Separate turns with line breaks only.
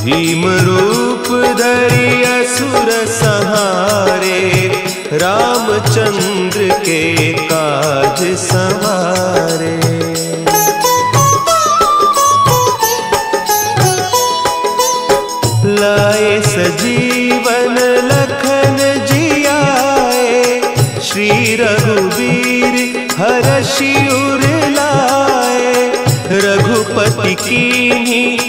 भीम रूप धरि असुर संहारे, रामचंद्र के काज संवारे। लाए सजीवन लखन जियाए, श्री रघुवीर हरषि उर लाए। रघुपति कीन्ही